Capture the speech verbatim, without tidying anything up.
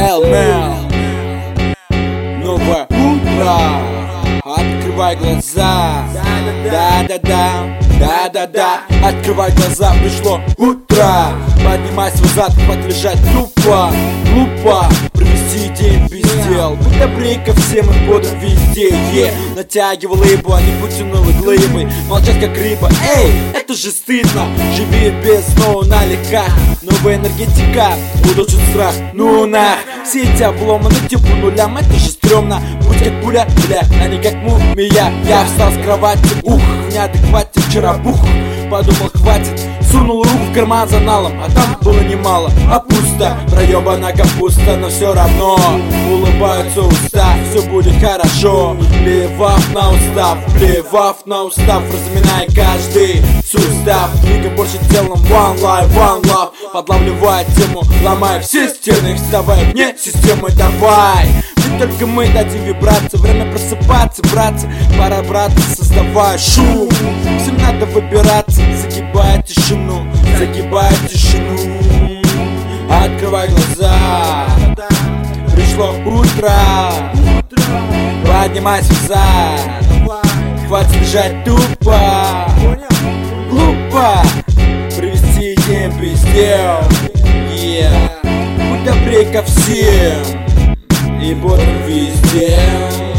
Элмел. Новое утро, открывай глаза. Да-да-да, да-да-да, открывай глаза, пришло утро. Поднимай свой зад, хватит лежать тупо. Глупо провести день без дел. Будь добрей ко всем и бодр везде. е Натягивай лейбу, а не будь новой глыбой. Молчать как рыба, эй, это же стыдно. Живи без ноу налегка. Новая энергетика, удушит страх, ну нах. Все эти обломаны типа нулям, это же стрёмно. Будь как пуля, бля, а не как мумия. Я встал с кровати, ух, в неадеквате вчера бух. Подумал, хватит, сунул руку в карман за налом, а там было немало, а пусто. Проебана капуста, но все равно улыбаются уста, все будет хорошо. Плевав на устав, плевав на устав, разминая каждый сустав. Двигай больше телом, one life, one love. Подлавливая тему, ломая все стены, вставай вне системы, давай. Ведь только мы дадим вибрацию, время просыпаться, братцы. Пора, браться, создавая шум. Всем надо выбираться, загибая тишину, загибая тишину. Открывай глаза, пришло утро. Поднимайся взад, хватит лежать тупо. Глупо провести день без дел. yeah. Будь добрей ко всем и бодр везде.